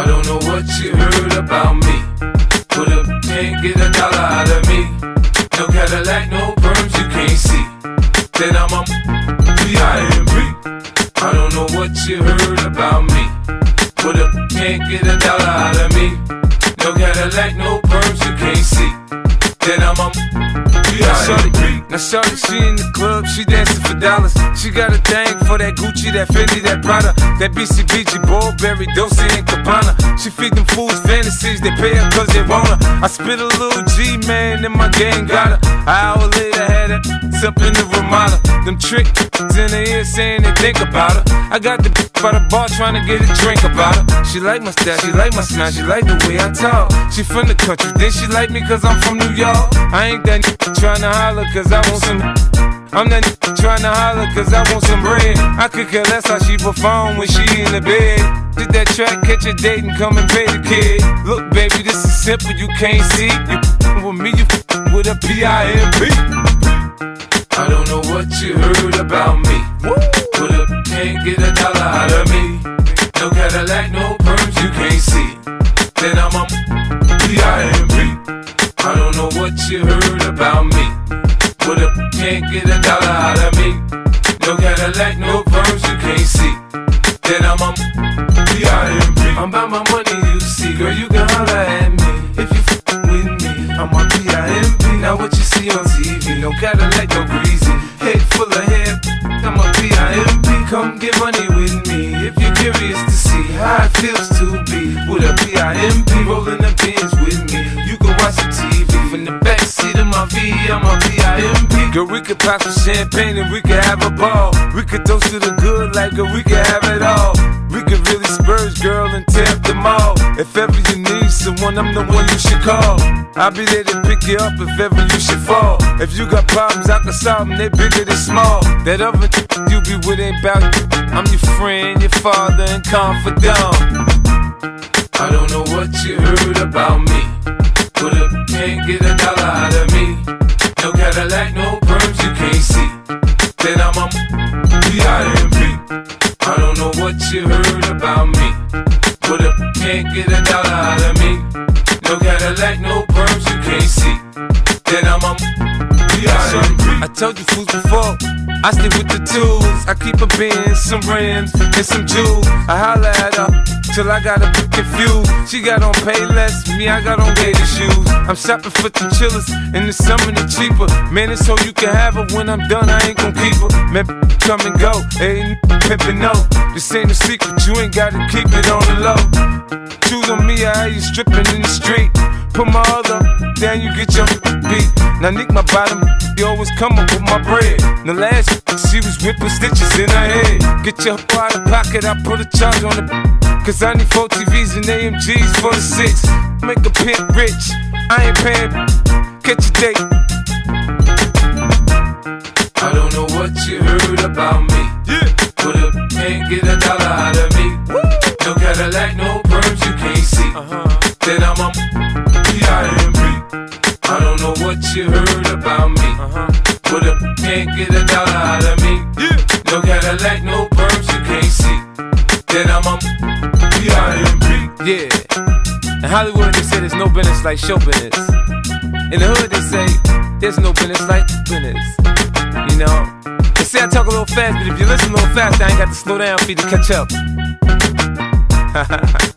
I don't know what you heard about me. Put up, can't get $1 out of me. No Cadillac, no perms you can't see. Then I'm a P.I.M.P. I don't know what you heard about me. Put up, can't get $1 out of me. No Cadillac, no perms you can't see. Then I'm a P.I.M.P. Now shorty, she in the club, she dancing for dollars. She got a thing for that Gucci, that Fendi, that Prada, that BCBG, Burberry, Dolce and Gabbana. She feed them fools fantasies, they pay her cause they want her. I spit a little G, man, and my gang got her. An hour later, had her up in the Ramada. Them trick in her ear saying they think about her. I got the by the bar trying to get a drink about her. She like my style, she like my smile, she like the way I talk. She from the country, then she like me cause I'm from New York. I ain't that trying to holler cause I want some. I'm that trying to holler cause I want some bread. I could care less how she perform when she in the bed. Did that track, catch a date and come and pay the kid. Look baby, this is simple, you can't see. You with me, you with a P.I.M.P. I don't know what you heard about me. Put up, can't get $1 out of me. No Cadillac, no perms you can't see. Then I'm a P.I.M.P. I don't know what you heard about me. Put up, can't get $1 out of me. No Cadillac, no perms you can't see. Then I'm a P.I.M.P. I'm about my money, you see. Girl, you can holler at me if you with me. I'm a P.I.M.P. Now what you see on TV, no Cadillac, no greasy. Head full of hair, I'm a P.I.M.P. Come get money with me if you're curious to see how it feels to be with a P.I.M.P. Rolling the pins with me. You can watch the TV from the backseat of my V. I'm a P.I.M.P. Girl, we could pop some champagne and we could have a ball. We could toast to the good like girl, we could have it all. We could really spurge, girl, and tear up the mall. If ever you need someone, I'm the one you should call. I'll be there to pick you up if ever you should fall. If you got problems, I can solve them, they bigger than small. That other you be with ain't about you. I'm your friend, your father, and confidant. I don't know what you heard about me. Put up, can't get $1 out of me. No Cadillac, no perms you can't see. Then I'm a P.I.M.P. I don't know what you heard about me. Put up, can't get $1 out of me. No Cadillac, no perms you can't see. Then I'm a P.I.M.P. I told you fools before, I stick with the tools. I keep a Benz, some rims, and some jewels. I holla at her till I got her confused. She got on Payless, me I got on gator shoes. I'm shopping for the chillers, in the summer they cheaper. Man, it's so you can have her. When I'm done, I ain't gon' keep her. Man, come and go, ain't pimpin' no. This ain't a secret, you ain't gotta keep it on the low. Choose on me, I hear you stripping in the street. Put my other down, you get your beat. Now nick my bottom, you always come up with my bread. The last she was whipping stitches in her head. Get your out of pocket, I put a charge on the. Cause I need 4 TVs and AMGs for the 6. Make a pimp rich, I ain't paying. Catch a date. I don't know what you heard about me. Put up, can't get $1 out of me. No Cadillac, no perms you can't see. Then I'm a P.I.M.P. I don't know what you heard about me. Put up, can't get $1 out of me. No Cadillac, no perms you can't see. Then I'm a P.I.M.P. Yeah. In Hollywood they say there's no business like show business. In the hood they say there's no business like business. You know? They say I talk a little fast, but if you listen a little fast, I ain't got to slow down for you to catch up.